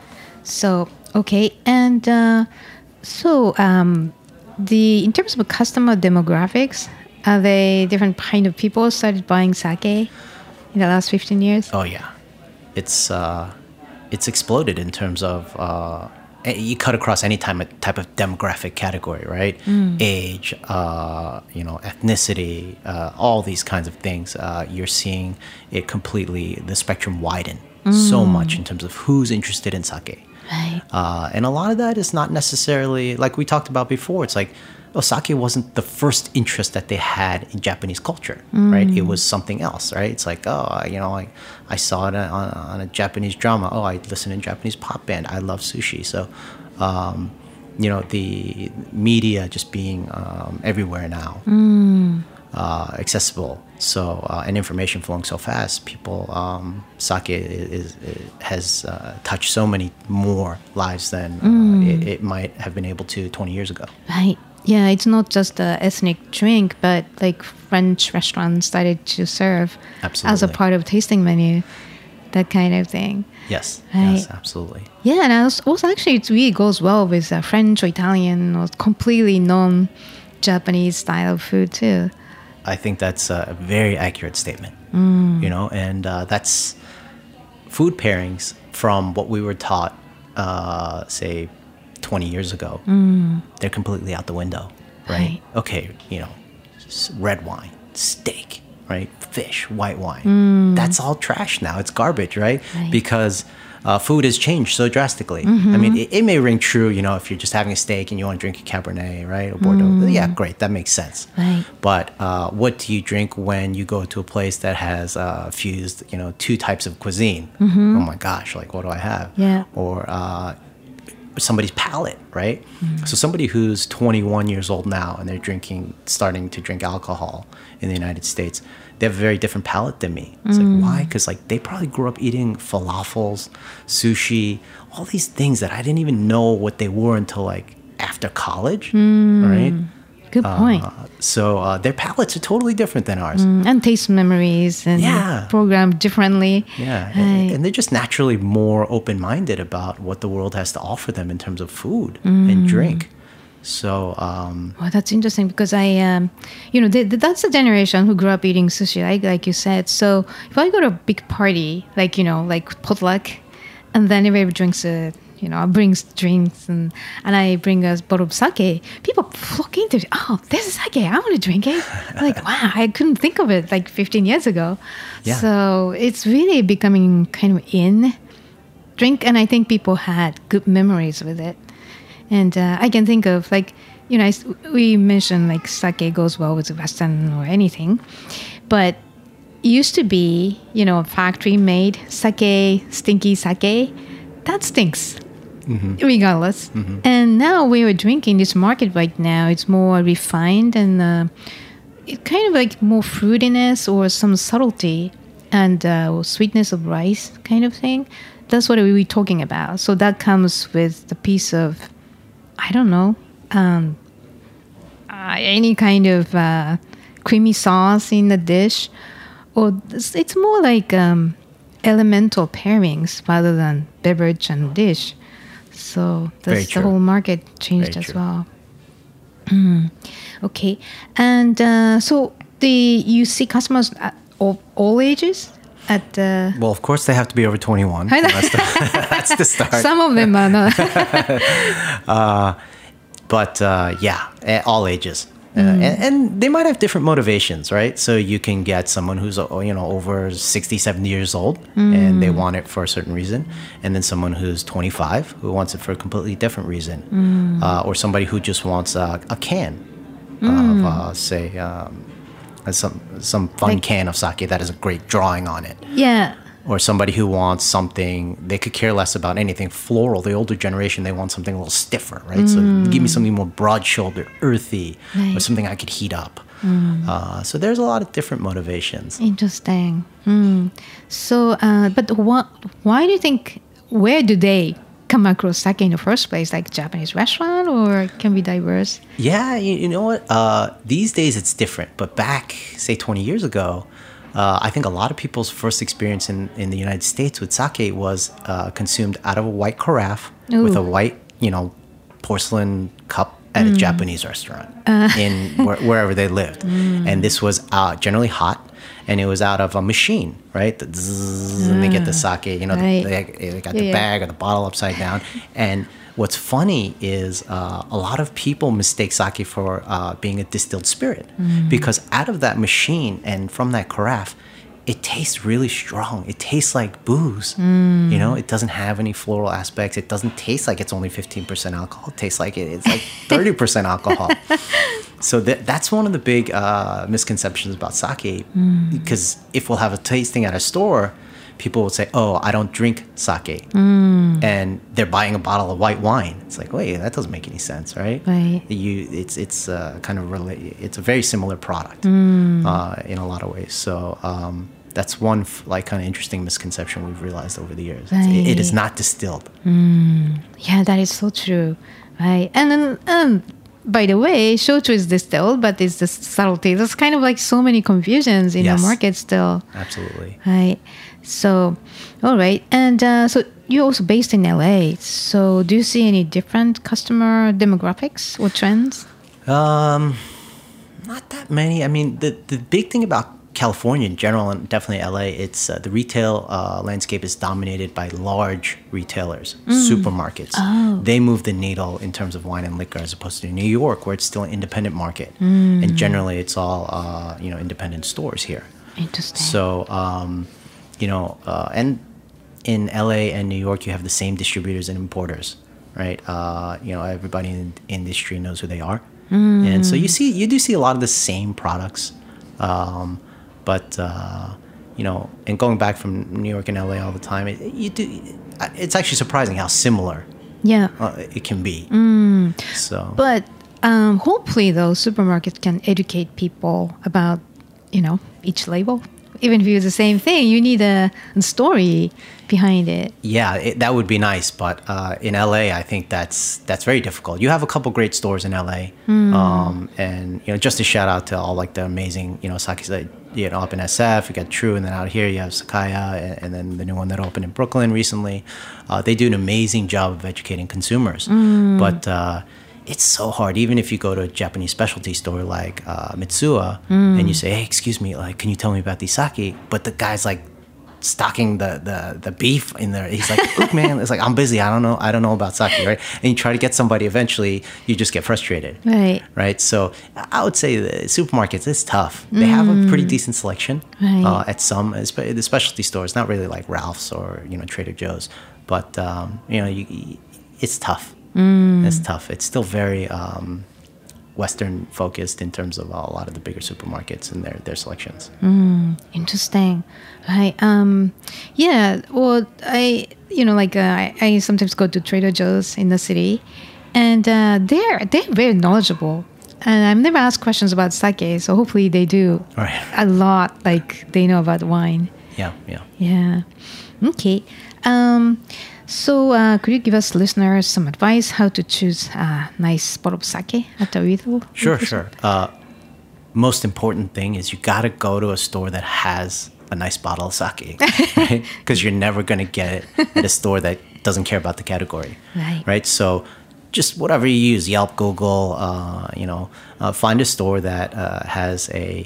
So, okay. And uh, so um, the in terms of customer demographics, are they different kind of people started buying sake in the last fifteen years? Oh yeah, it's uh, it's exploded in terms of uh, you cut across any time type of demographic category, right? Age, uh, you know, ethnicity, uh, all these kinds of things. Uh, you're seeing it completely the spectrum widen so much in terms of who's interested in sake. Right. Uh, and a lot of that is not necessarily like we talked about before. It's like, oh, sake wasn't the first interest that they had in Japanese culture, right? It was something else, right? It's like, oh, you know, I, I saw it on, on a Japanese drama. Oh, I listen to Japanese pop band. I love sushi. So, um, you know, the media just being um, everywhere now, uh, accessible. So, uh, and information flowing so fast, people, um, sake is, is, has uh, touched so many more lives than uh, it, it might have been able to twenty years ago. Right. Yeah, it's not just a ethnic drink, but like French restaurants started to serve as a Absolutely. part of tasting menu, that kind of thing. Yes, Right. yes, absolutely. Yeah, and also, also actually it really goes well with uh, French or Italian or completely non-Japanese style of food too. I think that's a very accurate statement. You know, and uh, that's food pairings from what we were taught, uh, say, twenty years ago. They're completely out the window, right? Right. Okay, you know, s- red wine, steak, right? Fish, white wine. That's all trash now. It's garbage, right? Right. Because uh, food has changed so drastically. I mean, it, it may ring true, you know, if you're just having a steak and you want to drink a Cabernet, right? Or Bordeaux. Yeah, great. That makes sense. Right. But uh, what do you drink when you go to a place that has uh, fused, you know, two types of cuisine? Oh my gosh, like what do I have? Yeah. Or uh, somebody's palate, right? So somebody who's twenty-one years old now and they're drinking, starting to drink alcohol in the United States, they have a very different palate than me. It's like, why? Because like they probably grew up eating falafels, sushi, all these things that I didn't even know what they were until like after college, right? Good point. Uh, so uh, their palates are totally different than ours. And taste memories and Yeah. programmed differently. Yeah, and, Right. and they're just naturally more open-minded about what the world has to offer them in terms of food and drink. So, um, Well, that's interesting because I, um, you know, th- th- that's the generation who grew up eating sushi, like, like you said. So if I go to a big party, like, you know, like potluck, and then everybody drinks a, you know, brings drinks and, and I bring a bottle of sake, people flock into it. Oh, this is sake. I want to drink it. Like, wow, I couldn't think of it like fifteen years ago. Yeah. So it's really becoming kind of in drink. And I think people had good memories with it. And uh, I can think of like, you know, I s we mentioned like sake goes well with Western or anything, but it used to be, you know, factory made sake, stinky sake, that stinks, regardless. And now we are drinking this market right now. It's more refined and uh, it kind of like more fruitiness or some subtlety and uh, sweetness of rice kind of thing. That's what we were talking about. So that comes with the piece of, I don't know, um, uh, any kind of uh, creamy sauce in the dish. Or it's, it's more like um, elemental pairings rather than beverage and dish. So Very that's the true. whole market changed Very as true. well. Mm. Okay. And uh, so the you see customers at all, all ages? At uh, well, of course, they have to be over twenty-one. I know. That's the, that's the start. some of them are not. but uh, yeah, eh, all ages. Uh, and, and they might have different motivations, right? So you can get someone who's, uh, you know, over sixty, seventy years old and they want it for a certain reason. And then someone who's twenty-five who wants it for a completely different reason. Uh, or somebody who just wants a, a can of, uh, say, um, some some fun Like- can of sake that has a great drawing on it. Yeah. Or somebody who wants something, they could care less about anything floral. The older generation, they want something a little stiffer, right? So give me something more broad-shouldered, earthy, or Right. something I could heat up. Uh, so there's a lot of different motivations. Interesting. Hmm. So, uh, but what? Why do you think? Where do they come across sake in the first place? Like Japanese restaurant, or it can be diverse? Yeah, you, you know what? Uh, these days it's different. But back, say, twenty years ago, uh, I think a lot of people's first experience in, in the United States with sake was uh, consumed out of a white carafe with a Ooh. white, you know, porcelain cup at a Japanese restaurant in where, wherever they lived. And this was uh, generally hot. And it was out of a machine, right? The zzz, and they get the sake, you know, Right. they, they got Yeah, the yeah. bag or the bottle upside down. And what's funny is uh, a lot of people mistake sake for uh, being a distilled spirit because out of that machine and from that carafe, it tastes really strong. It tastes like booze. You know, it doesn't have any floral aspects. It doesn't taste like it's only fifteen percent alcohol. It tastes like it, it's like thirty percent alcohol. So that, that's one of the big uh, misconceptions about sake because if we'll have a tasting at a store, people will say, oh, I don't drink sake. And they're buying a bottle of white wine. It's like, wait, that doesn't make any sense, right? Right. You, it's it's uh, kind of rela- it's a very similar product uh, in a lot of ways. So um, that's one f- like kind of interesting misconception we've realized over the years. It's- It, it is Right. not distilled. Yeah, that is so true. Right. And then, um, by the way, shochu is distilled, but it's the subtlety. There's kind of like so many confusions in Yes. the market still. Absolutely. Right. So, all right. And uh, so you're also based in L A. So do you see any different customer demographics or trends? Um, not that many. I mean, the the big thing about California in general, and definitely L A, it's uh, the retail uh, landscape is dominated by large retailers, supermarkets. They move the needle in terms of wine and liquor, as opposed to New York, where it's still an independent market, and generally it's all uh, you know independent stores here. Interesting. So, um, you know, uh, and in L A and New York, you have the same distributors and importers, right? Uh, you know, everybody in the industry knows who they are, and so you see, you do see a lot of the same products. Um, but uh, you know, and going back from New York and L A all the time, it, you do. It's actually surprising how similar Yeah. uh, it can be. So, But um, hopefully, those supermarkets can educate people about, you know, each label. Even if it's the same thing, you need a, a story behind it. yeah, it, that would be nice. But uh, in L A, I think that's that's very difficult. You have a couple great stores in L A, um, and you know, just a shout out to all like the amazing, you know, sakes that you know up in S F. You got True, and then out here you have Sakaya, and, and then the new one that opened in Brooklyn recently. Uh, they do an amazing job of educating consumers, but. Uh, It's so hard. Even if you go to a Japanese specialty store like uh, Mitsuya and you say, "Hey, excuse me, like, can you tell me about these sake?" But the guy's like stocking the, the, the beef in there. He's like, "Look, man, it's like I'm busy. I don't know. I don't know about sake, right?" And you try to get somebody. Eventually, you just get frustrated, Right. right? So I would say the supermarkets, it's tough. They have a pretty decent selection Right. uh, at some espe- the specialty stores. Not really like Ralph's or you know Trader Joe's, but um, you know, you, it's tough. It's tough. It's still very um, Western focused in terms of a lot of the bigger supermarkets and their their selections. Interesting. Right. Um, yeah. Well, I, you know, like uh, I, I sometimes go to Trader Joe's in the city, and uh, they're they're very knowledgeable. And I've never asked questions about sake, so hopefully they do Right. a lot. Like they know about wine. Yeah, yeah. Yeah. Okay. Um, so uh, could you give us listeners some advice how to choose a nice bottle of sake at a retail? Sure, sure. Uh, most important thing is you got to go to a store that has a nice bottle of sake, right? Because you're never going to get it at a store that doesn't care about the category, Right. right? So just whatever you use, Yelp, Google, uh, you know, uh, find a store that uh, has a,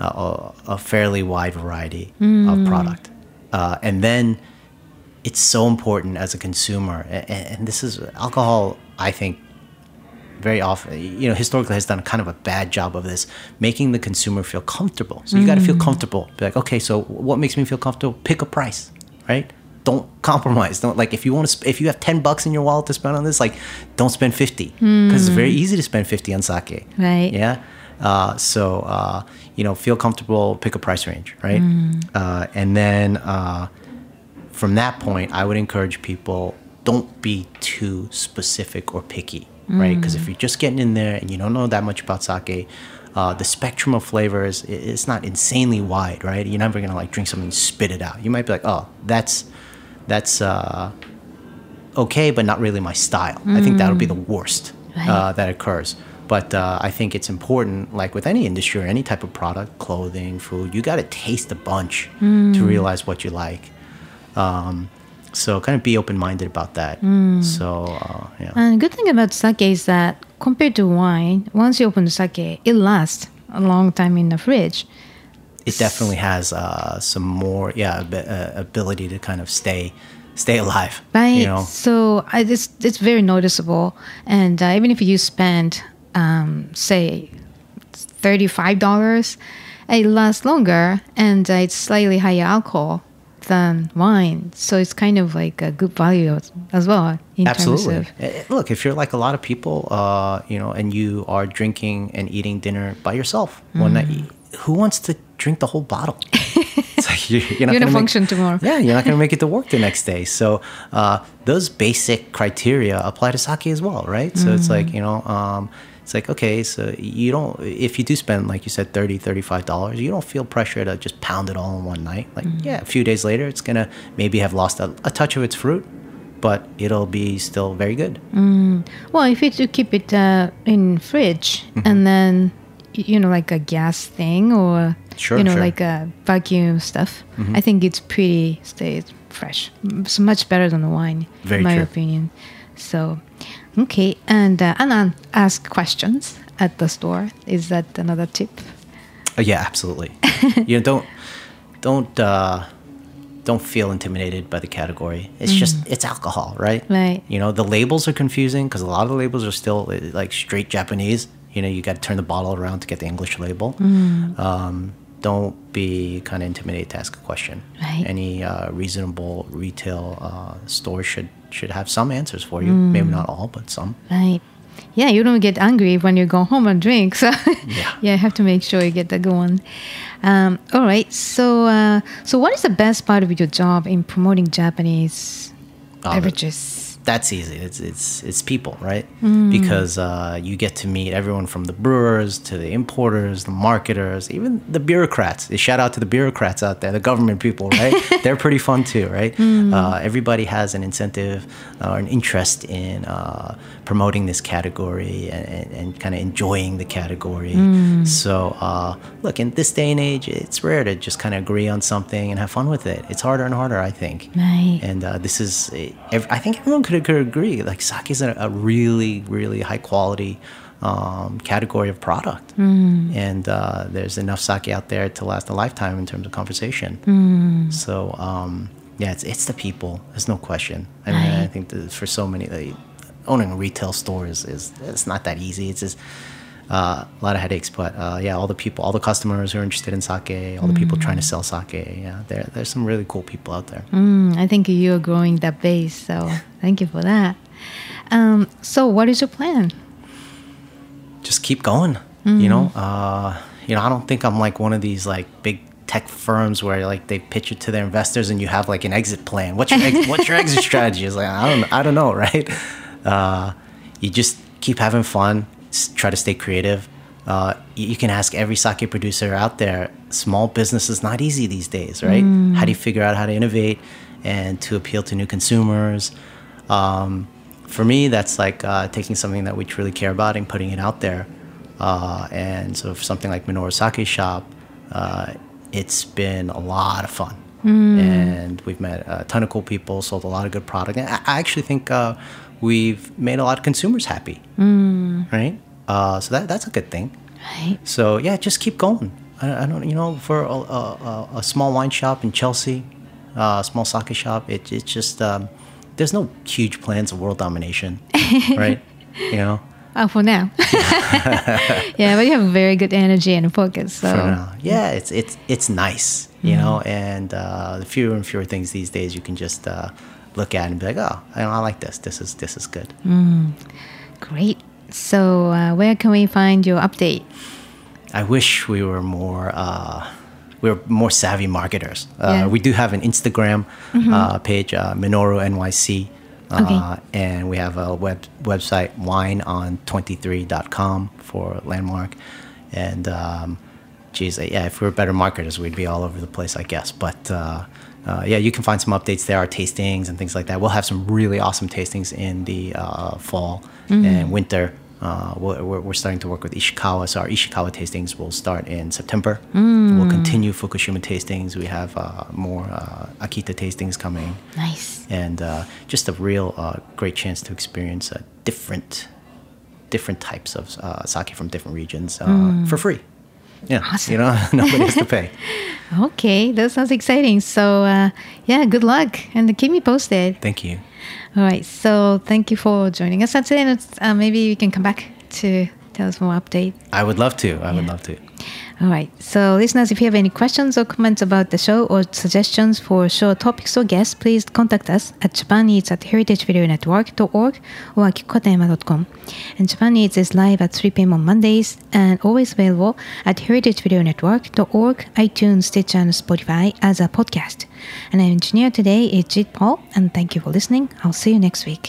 a a fairly wide variety of product, uh, and then it's so important as a consumer, and, and this is alcohol. I think very often, you know, historically has done kind of a bad job of this, making the consumer feel comfortable. So you got to feel comfortable. Be like, okay, so what makes me feel comfortable? Pick a price, right? Don't compromise. Don't like if you want to. Sp- if you have ten bucks in your wallet to spend on this, like, don't spend fifty because it's very easy to spend fifty on sake. Right. Yeah. Uh, so uh, you know, feel comfortable. Pick a price range, right? Uh, and then uh, from that point, I would encourage people, don't be too specific or picky, right? Because if you're just getting in there and you don't know that much about sake, uh, the spectrum of flavors, i- it's not insanely wide, right? You're never gonna like drink something and spit it out. You might be like, oh, that's that's uh, okay, but not really my style. I think that would be the worst uh, that occurs. But uh, I think it's important, like with any industry or any type of product, clothing, food, you got to taste a bunch to realize what you like. Um, so kind of be open-minded about that. So, uh, yeah. And the good thing about sake is that compared to wine, once you open the sake, it lasts a long time in the fridge. It definitely has uh, some more, yeah, ab- uh, ability to kind of stay stay alive. Right. You know? So I, it's, it's very noticeable. And uh, even if you spend, um, say, thirty-five dollars, it lasts longer and uh, it's slightly higher alcohol than wine. So it's kind of like a good value as, as well in Absolutely. terms of... Eh, Look, if you're like a lot of people, uh, you know, and you are drinking and eating dinner by yourself one night, who wants to drink the whole bottle? It's like you're, you're not You're gonna gonna make- function tomorrow. Yeah, you're not going to make it to work the next day. So uh, those basic criteria apply to sake as well, right? So it's like, you know, um, it's like, okay, so you don't, if you do spend, like you said, thirty dollars, thirty-five dollars, you don't feel pressure to just pound it all in one night. Like, yeah, a few days later, it's going to maybe have lost a, a touch of its fruit, but it'll be still very good. Well, if you do keep it uh, in fridge and then, y- you know, like a gas thing or, Sure, you know, sure. like a vacuum stuff, I think it's pretty stays fresh. It's much better than the wine, Very in my true. opinion. So, okay. And uh, Anna ask questions at the store. Is that another tip? Oh, yeah, absolutely. You know, don't don't uh, don't feel intimidated by the category. It's just it's alcohol, right? Right. You know, the labels are confusing because a lot of the labels are still uh, like straight Japanese. You know, you got to turn the bottle around to get the English label. Um, don't be kind of intimidated to ask a question. Right. Any uh, reasonable retail uh, store should should have some answers for you. Maybe not all, but some. Right. Yeah, you don't get angry when you go home and drink. So Yeah. yeah, you have to make sure you get the good one. Um, all right. So uh, so what is the best part of your job in promoting Japanese Oh, the- beverages? That's easy. It's it's it's people, right? Mm. Because uh, you get to meet everyone from the brewers to the importers, the marketers, even the bureaucrats. Shout out to the bureaucrats out there, the government people, right? They're pretty fun too, right? Mm. Uh, everybody has an incentive uh, or an interest in uh, promoting this category and, and, and kind of enjoying the category. Mm. So uh, look, in this day and age, it's rare to just kind of agree on something and have fun with it. It's harder and harder, I think. Right. And uh, this is, uh, ev- I think everyone could, could agree, like sake is a, a really, really high quality um, category of product. And uh, there's enough sake out there to last a lifetime in terms of conversation. So, um, yeah, it's it's the people. There's no question. I mean, I think that for so many, like, owning a retail store is, is it's not that easy. It's just uh, a lot of headaches. But uh, yeah, all the people, all the customers who are interested in sake, all the people trying to sell sake, yeah, there there's some really cool people out there. Mm, I think you're growing that base. So thank you for that. Um, so what is your plan? Just keep going. You know, uh, you know, I don't think I'm like one of these like big tech firms where like they pitch it to their investors and you have like an exit plan. What's your ex- what's your exit strategy? It's like I don't I don't know, right? Uh, you just keep having fun. S- try to stay creative. Uh, you, you can ask every sake producer out there. Small business is not easy these days, right? How do you figure out how to innovate and to appeal to new consumers? Um, for me, that's like uh, taking something that we truly care about and putting it out there. Uh, and so for something like Minoru Sake Shop, uh, it's been a lot of fun. And we've met a ton of cool people, sold a lot of good product. And I I actually think uh, we've made a lot of consumers happy, right? Uh, so that that's a good thing. Right. So yeah, just keep going. I, I don't, you know, for a, a, a small wine shop in Chelsea, uh, a small sake shop, it it's just um, there's no huge plans of world domination, right? You know, Oh, for now. Yeah, but you have very good energy and focus. So. For now. Yeah, it's it's it's nice, you mm. know, and uh, the fewer and fewer things these days you can just uh, look at and be like, oh, I, I like this. This is this is good. Mm. Great. So uh, where can we find your update? I wish we were more uh, we were more savvy marketers. Uh, yeah. We do have an Instagram mm-hmm. uh, page, uh, Minoru N Y C. Uh, okay. And we have a web website, wine on twenty-three dot com for Landmark. And, um, geez, yeah, if we were better marketers, we'd be all over the place, I guess. But, uh, uh, yeah, you can find some updates there, our tastings and things like that. We'll have some really awesome tastings in the uh, fall mm-hmm. and winter. Uh, we're, we're starting to work with Ishikawa, so our Ishikawa tastings will start in September. Mm. We'll continue Fukushima tastings. We have uh, more uh, Akita tastings coming. Nice. And uh, just a real uh, great chance to experience uh, different different types of uh, sake from different regions uh, mm. for free. Yeah, awesome. You know, nobody has to pay. Okay, that sounds exciting. So, uh, yeah, good luck and keep me posted. Thank you. All right, so thank you for joining us today. And uh, maybe we can come back to tell us more update. I would love to. I yeah. would love to. All right. So, listeners, if you have any questions or comments about the show or suggestions for show topics or guests, please contact us at japaneats at heritage video network dot org or akikokatayama dot com. And Japan Eats is live at three p.m. on Mondays and always available at heritage video network dot org, iTunes, Stitcher, and Spotify as a podcast. And our engineer today is Jit Paul, and thank you for listening. I'll see you next week.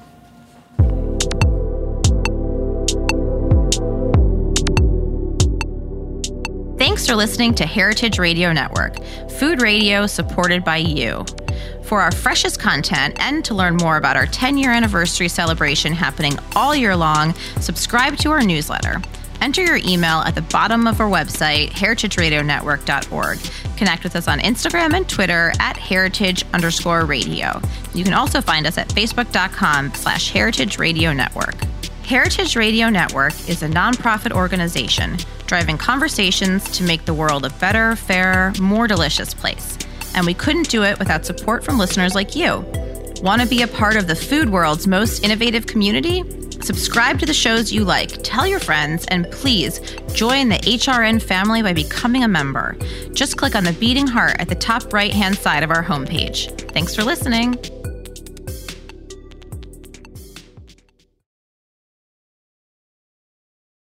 Thanks for listening to Heritage Radio Network, food radio supported by you. For our freshest content and to learn more about our ten-year anniversary celebration happening all year long, subscribe to our newsletter. Enter your email at the bottom of our website, heritage radio network dot org. Connect with us on Instagram and Twitter at heritage underscore radio. You can also find us at facebook.com slash heritage radio network. Heritage Radio Network is a nonprofit organization driving conversations to make the world a better, fairer, more delicious place. And we couldn't do it without support from listeners like you. Want to be a part of the food world's most innovative community? Subscribe to the shows you like, tell your friends, and please join the H R N family by becoming a member. Just click on the beating heart at the top right-hand side of our homepage. Thanks for listening.